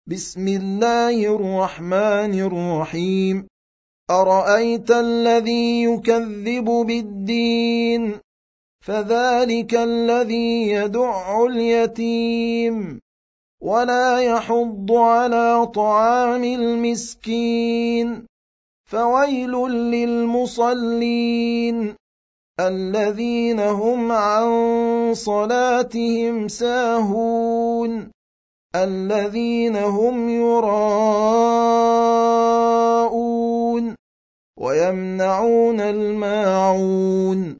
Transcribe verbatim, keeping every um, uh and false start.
بسم الله الرحمن الرحيم أرأيت الذي يكذب بالدين فذلك الذي يدع اليتيم ولا يحض على طعام المسكين فويل للمصلين الذين هم عن صلاتهم ساهون الذين هم يراءون ويمنعون الماعون